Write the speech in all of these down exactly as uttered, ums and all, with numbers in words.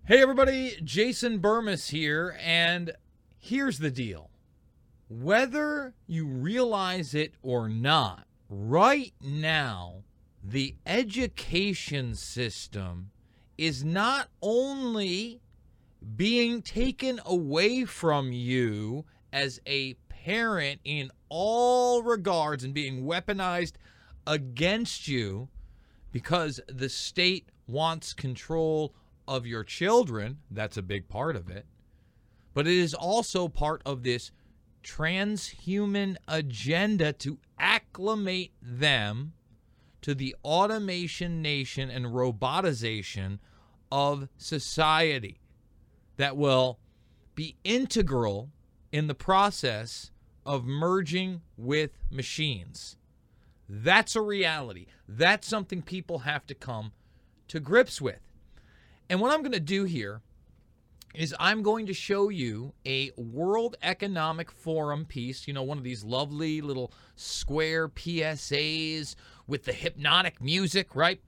Hey everybody, Jason Burmis here, and here's the deal. Whether you realize it or not, right now, the education system is not only being taken away from you as a parent in all regards and being weaponized against you because the state wants control of your children. That's a big part of it. But it is also part of this transhuman agenda to acclimate them to the automation nation and robotization of society that will be integral in the process of merging with machines. That's a reality. That's something people have to come to grips with. And what I'm going to do here is I'm going to show you a World Economic Forum piece, you know, one of these lovely little square P S As with the hypnotic music, right?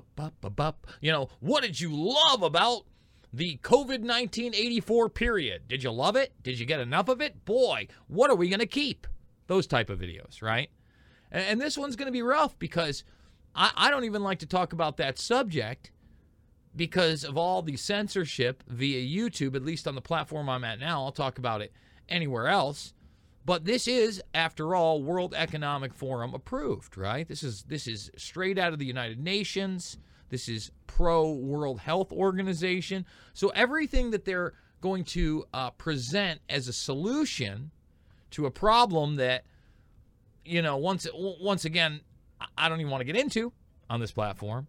You know, what did you love about the COVID nineteen eighty-four period? Did you love it? Did you get enough of it? Boy, what are we going to keep? Those type of videos, right? And this one's going to be rough because I, I don't even like to talk about that subject because of all the censorship via YouTube, at least on the platform I'm at now. I'll talk about it anywhere else. But this is, after all, World Economic Forum approved, right? This is this is straight out of the United Nations. This is pro-World Health Organization. So everything that they're going to uh, present as a solution to a problem that, you know, once once again, I don't even want to get into on this platform,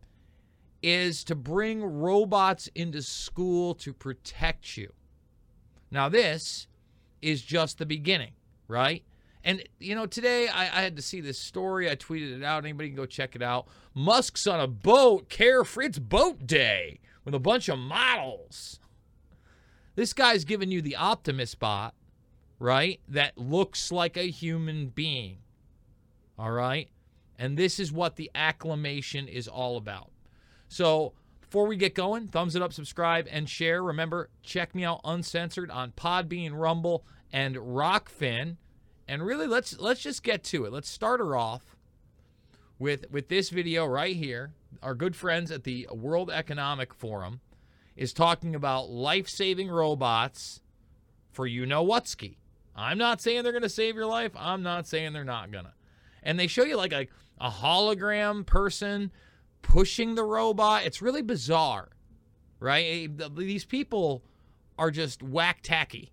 is to bring robots into school to protect you. Now, this is just the beginning, right? And, you know, today I, I had to see this story. I tweeted it out. Anybody can go check it out. Musk's on a boat, carefree. It's boat day with a bunch of models. This guy's giving you the Optimus bot, right, that looks like a human being, all right? And this is what the acclimation is all about. So before we get going, thumbs it up, subscribe, and share. Remember, check me out uncensored on Podbean, Rumble, and Rockfin. And really, let's let's just get to it. Let's start her off with, with this video right here. Our good friends at the World Economic Forum is talking about life-saving robots for you-know-whatski. I'm not saying they're going to save your life. I'm not saying they're not going to. And they show you like a, a hologram person pushing the robot. It's really bizarre, right? These people are just whack-tacky.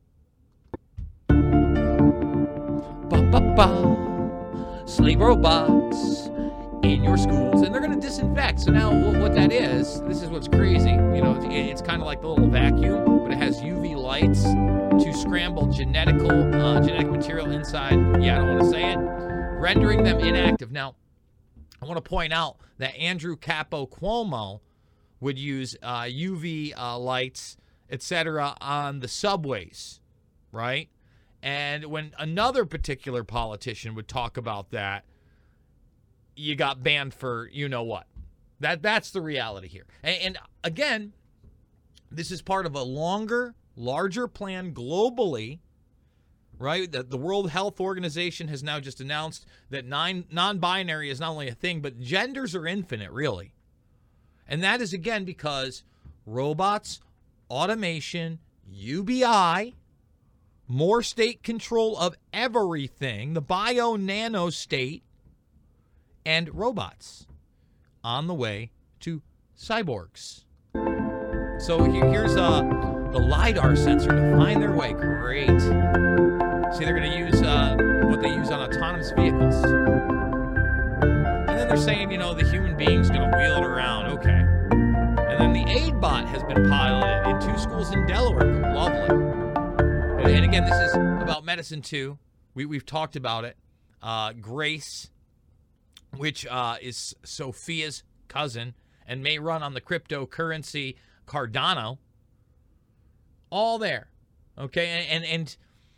Ba-ba-ba. Slave robots in your schools. And they're going to disinfect. So now what that is, this is what's crazy. You know, it's kind of like the little vacuum, but it has U V lights to scramble genetical, uh, genetic material inside. Yeah, I don't want to say it. Rendering them inactive. Now, I want to point out that Andrew Capo Cuomo would use uh, U V uh, lights, et cetera, on the subways, right? And when another particular politician would talk about that, you got banned for you know what. That that's the reality here. And, and again, this is part of a longer, larger plan globally. Right? The, the World Health Organization has now just announced that nine, non-binary is not only a thing, but genders are infinite, really. And that is, again, because robots, automation, U B I, more state control of everything, the bio-nano state, and robots on the way to cyborgs. So here, here's uh, the LiDAR sensor to find their way. Great. See, they're going to use uh, what they use on autonomous vehicles. And then they're saying, you know, the human being's going to wheel it around. Okay. And then the AidBot has been piloted in two schools in Delaware. Lovely. And again, this is about medicine, too. We, we've talked about it. Uh, Grace, which uh, is Sophia's cousin and may run on the cryptocurrency Cardano. All there. Okay. And, and, and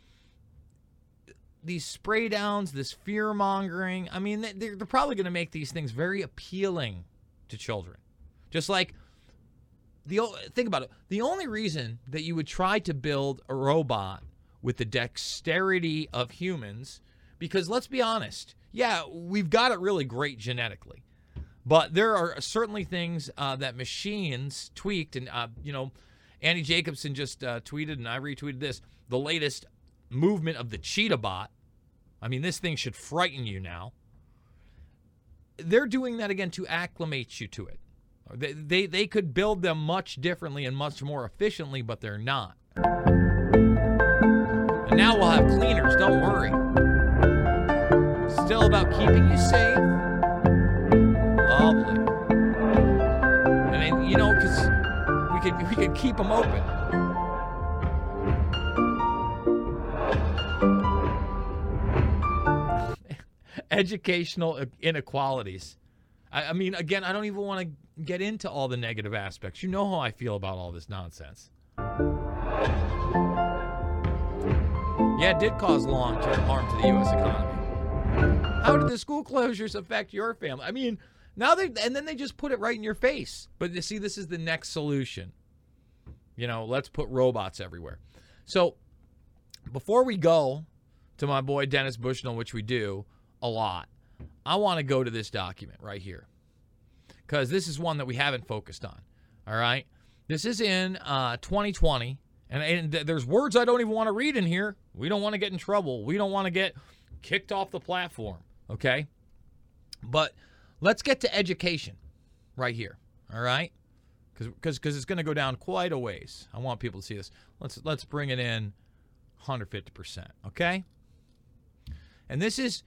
these spray downs, this fear mongering, I mean, they're, they're probably going to make these things very appealing to children. Just like the think about it. The only reason that you would try to build a robot with the dexterity of humans, because let's be honest, yeah, we've got it really great genetically, but there are certainly things uh, that machines tweaked, and uh, you know, Andy Jacobson just uh, tweeted, and I retweeted this, the latest movement of the cheetah bot. I mean, this thing should frighten you now. They're doing that again to acclimate you to it. They, they, they could build them much differently and much more efficiently, but they're not. And now we'll have cleaners, don't worry. Still about keeping you safe. Lovely. And then, you know, because we could, we could keep them open. Educational inequalities. I, I mean, again, I don't even want to get into all the negative aspects. You know how I feel about all this nonsense. Yeah, it did cause long-term harm to the U S economy. How did the school closures affect your family? I mean, now they and then they just put it right in your face. But you see, this is the next solution. You know, let's put robots everywhere. So before we go to my boy Dennis Bushnell, which we do a lot, I want to go to this document right here, because this is one that we haven't focused on. All right, this is in uh, twenty twenty, and, and th- there's words I don't even want to read in here. We don't want to get in trouble. We don't want to get kicked off the platform. Okay, but let's get to education right here. All right, because because because it's going to go down quite a ways. I want people to see this. Let's let's bring it in one hundred fifty percent. Okay, and this is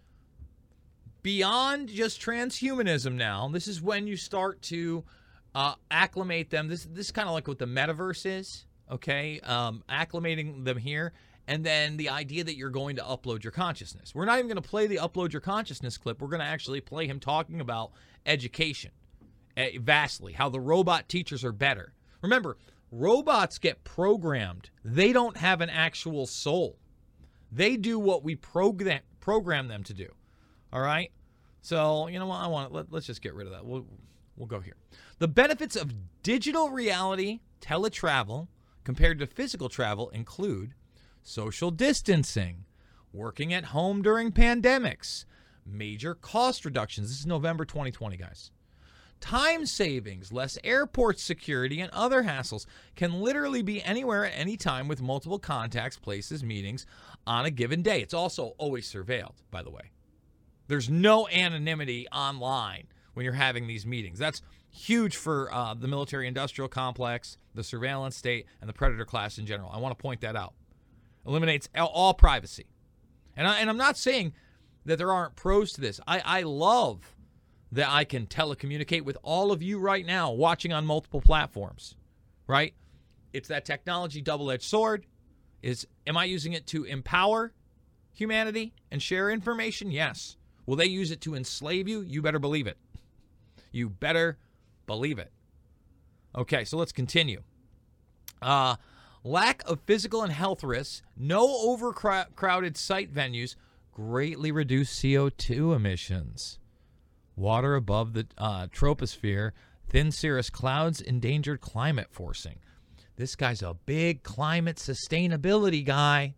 beyond just transhumanism now. This is when you start to uh, acclimate them. This, this is kind of like what the metaverse is, okay? Um, acclimating them here, and then the idea that you're going to upload your consciousness. We're not even going to play the upload your consciousness clip. We're going to actually play him talking about education, uh, vastly, how the robot teachers are better. Remember, robots get programmed. They don't have an actual soul. They do what we program, program them to do. All right, so you know what? I want let, let's just get rid of that. We'll we'll go here. The benefits of digital reality teletravel compared to physical travel include social distancing, working at home during pandemics, major cost reductions. This is November twenty twenty, guys. Time savings, less airport security, and other hassles. Can literally be anywhere at any time with multiple contacts, places, meetings on a given day. It's also always surveilled, by the way. There's no anonymity online when you're having these meetings. That's huge for uh, the military-industrial complex, the surveillance state, and the predator class in general. I want to point that out. Eliminates all privacy. And, I, and I'm not saying that there aren't pros to this. I, I love that I can telecommunicate with all of you right now watching on multiple platforms, right? It's that technology double-edged sword. Is, am I using it to empower humanity and share information? Yes. Will they use it to enslave you? You better believe it. You better believe it. Okay, so let's continue. Uh, lack of physical and health risks, no overcrowded site venues, greatly reduce C O two emissions. Water above the uh, troposphere, thin cirrus clouds, endangered climate forcing. This guy's a big climate sustainability guy.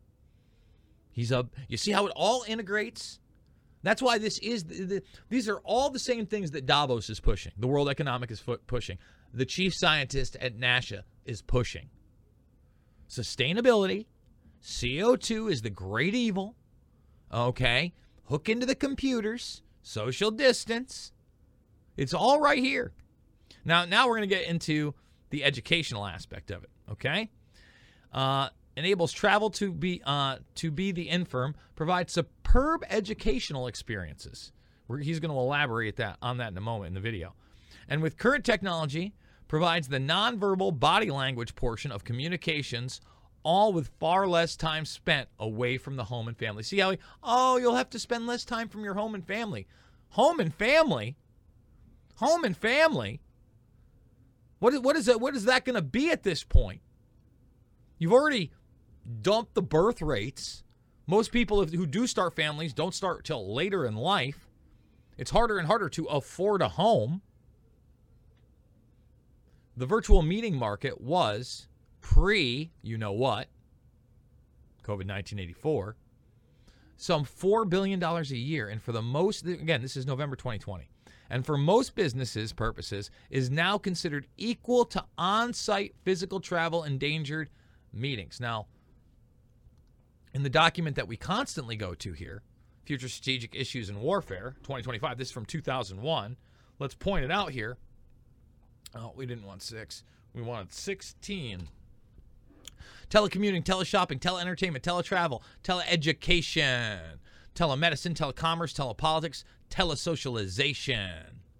He's a, you see how it all integrates? That's why this is, the, the, these are all the same things that Davos is pushing. The World Economic is pushing. The chief scientist at NASA is pushing. Sustainability, C O two is the great evil. Okay, hook into the computers, social distance. It's all right here. Now, now we're going to get into the educational aspect of it. Okay, uh, enables travel to be uh, to be the infirm, provides superb educational experiences. We're, he's going to elaborate that on that in a moment in the video. And with current technology, provides the nonverbal body language portion of communications, all with far less time spent away from the home and family. See how he, oh, you'll have to spend less time from your home and family. Home and family? Home and family? What is, what is, that, what is that going to be at this point? You've already dumped the birth rates. Most people who do start families don't start till later in life. It's harder and harder to afford a home. the virtual meeting market was pre, you know what, COVID nineteen eighty-four, some four billion dollars a year. And for the most, again, this is November twenty twenty, and for most businesses' purposes is now considered equal to on-site physical travel endangered meetings. Now, in the document that we constantly go to here, Future Strategic Issues in Warfare, twenty twenty-five, this is from two thousand one. Let's point it out here. Oh, we didn't want six. We wanted sixteen. Telecommuting, teleshopping, teleentertainment, teletravel, teleeducation, telemedicine, telecommerce, telepolitics, telesocialization.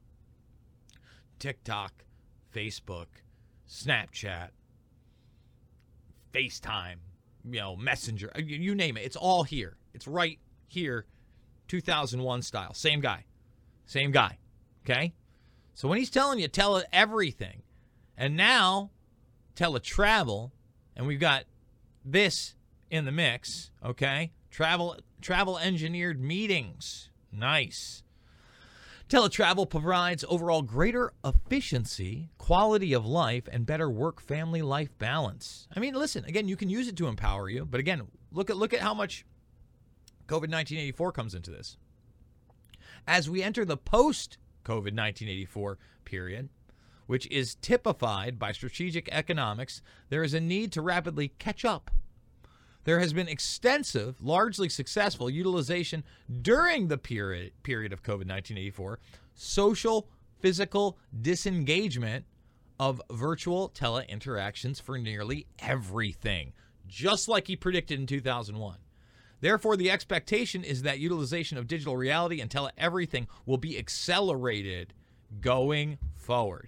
TikTok, Facebook, Snapchat, FaceTime, you know, Messenger, you, you name it. It's all here. It's right here, two thousand one style. Same guy. Same guy. Okay? So when he's telling you tele everything, and now teletravel, and we've got this in the mix, okay? Travel travel engineered meetings. Nice. Teletravel provides overall greater efficiency, quality of life, and better work-family life balance. I mean, listen, again, you can use it to empower you, but again, look at look at how much COVID nineteen eighty-four comes into this. As we enter the post-COVID nineteen eighty-four period, which is typified by strategic economics, there is a need to rapidly catch up. There has been extensive, largely successful utilization during the period period of COVID nineteen eighty-four, social, physical disengagement of virtual tele-interactions for nearly everything, just like he predicted in two thousand one. Therefore, the expectation is that utilization of digital reality and tele-everything will be accelerated going forward.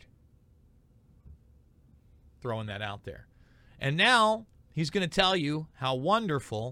Throwing that out there. And now he's going to tell you how wonderful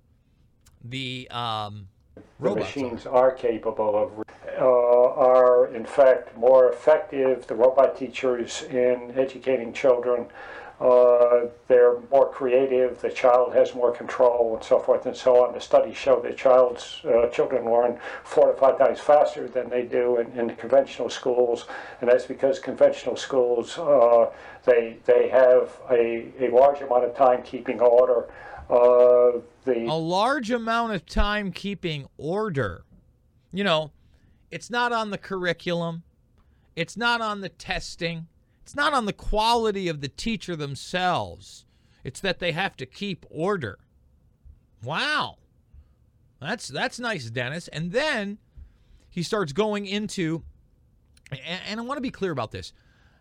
the um, the robots machines are. are capable of, uh, are in fact more effective. The robot teachers in educating children, uh, they're more creative. The child has more control, and so forth and so on. The studies show that child's uh, children learn four to five times faster than they do in, in conventional schools, and that's because conventional schools uh, they they have a, a large amount of time keeping order. Uh, the a large amount of time keeping order. You know, it's not on the curriculum. It's not on the testing. It's not on the quality of the teacher themselves. It's that they have to keep order. Wow. That's that's nice, Dennis. And then he starts going into, and, and I want to be clear about this.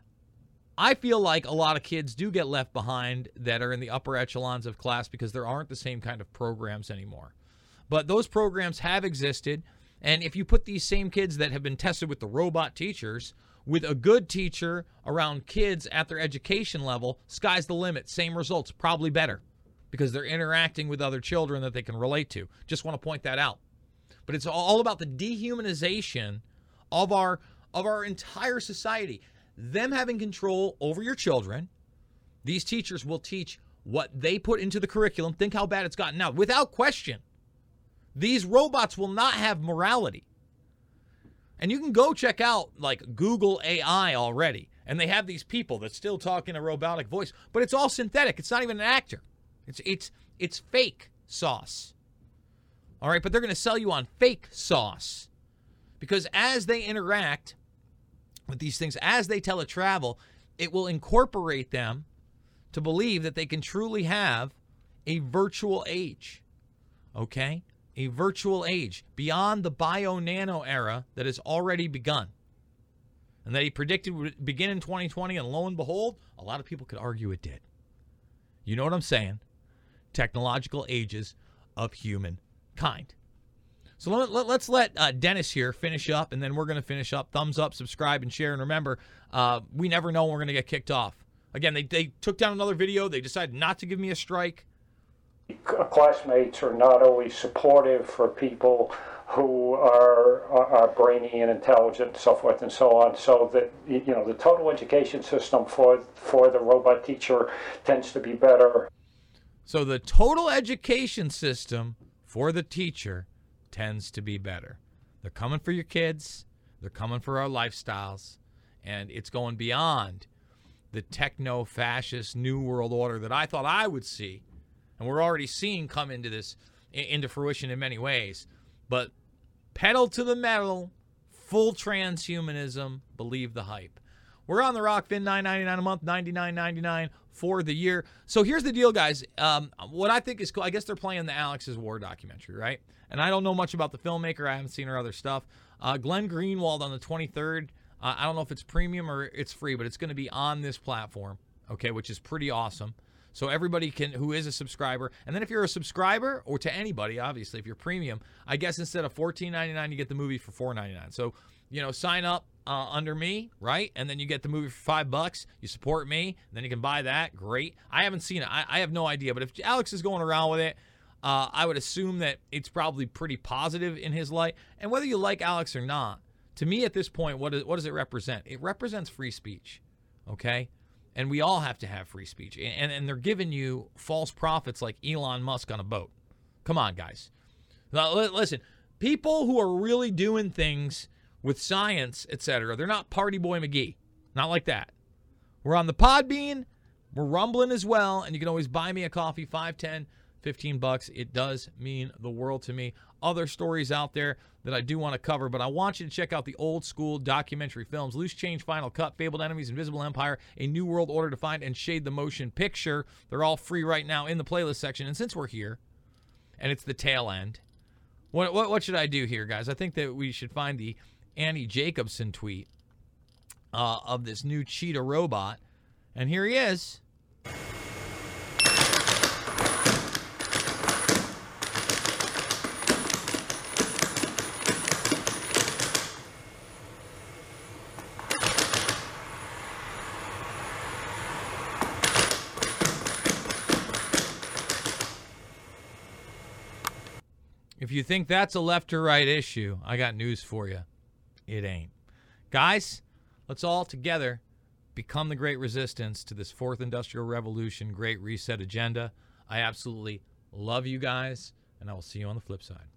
I feel like a lot of kids do get left behind that are in the upper echelons of class because there aren't the same kind of programs anymore. But those programs have existed, and if you put these same kids that have been tested with the robot teachers with a good teacher around kids at their education level, sky's the limit. Same results, probably better, because they're interacting with other children that they can relate to. Just want to point that out. But it's all about the dehumanization of our of our entire society. Them having control over your children. These teachers will teach what they put into the curriculum. Think how bad it's gotten now. Without question, these robots will not have morality. And you can go check out like Google A I already, and they have these people that still talk in a robotic voice, but it's all synthetic. It's not even an actor. It's it's it's fake sauce. All right, but they're going to sell you on fake sauce, because as they interact with these things, as they teletravel, it will incorporate them to believe that they can truly have a virtual age. Okay? A virtual age beyond the bio-nano era that has already begun. And that he predicted would begin in twenty twenty, and lo and behold, a lot of people could argue it did. You know what I'm saying? Technological ages of humankind. So let, let, let's let uh, Dennis here finish up, and then we're going to finish up. Thumbs up, subscribe, and share. And remember, uh, we never know when we're going to get kicked off. Again, they, they took down another video. They decided not to give me a strike. Classmates are not always supportive for people who are, are, are brainy and intelligent and so forth and so on. So that, you know, the total education system for, for the robot teacher tends to be better. So the total education system for the teacher tends to be better. They're coming for your kids. They're coming for our lifestyles. And it's going beyond the techno-fascist new world order that I thought I would see, and we're already seeing come into this into fruition in many ways. But pedal to the metal, full transhumanism, believe the hype. We're on the Rockfin, nine ninety-nine a month, ninety-nine ninety-nine for the year. So here's the deal, guys. Um, what I think is cool, I guess they're playing the Alex's War documentary, right? And I don't know much about the filmmaker. I haven't seen her other stuff. Uh, Glenn Greenwald on the twenty-third. Uh, I don't know if it's premium or it's free, but it's going to be on this platform, okay, which is pretty awesome. So everybody can, who is a subscriber, and then if you're a subscriber, or to anybody, obviously, if you're premium, I guess instead of fourteen ninety-nine, you get the movie for four ninety-nine. So, you know, sign up uh, under me, right? And then you get the movie for five bucks. You support me, and then you can buy that. Great. I haven't seen it. I, I have no idea. But if Alex is going around with it, uh, I would assume that it's probably pretty positive in his light. And whether you like Alex or not, to me at this point, what, is, what does it represent? It represents free speech, okay? And we all have to have free speech. And, and they're giving you false prophets like Elon Musk on a boat. Come on, guys. Now, listen, people who are really doing things with science, et cetera, they're not Party Boy McGee. Not like that. We're on the Podbean. We're rumbling as well. And you can always buy me a coffee, five, ten, fifteen bucks. It does mean the world to me. Other stories out there that I do want to cover, but I want you to check out the old school documentary films, Loose Change, Final Cut, Fabled Enemies, Invisible Empire, A New World Order Defined, and Shade the Motion Picture. They're all free right now in the playlist section. And since we're here, and it's the tail end, what what, what should I do here, guys? I think that we should find the Annie Jacobson tweet uh, of this new cheetah robot. And here he is. If you think that's a left or right issue, I got news for you. It ain't. Guys, let's all together become the great resistance to this fourth industrial revolution, great reset agenda. I absolutely love you guys, and I will see you on the flip side.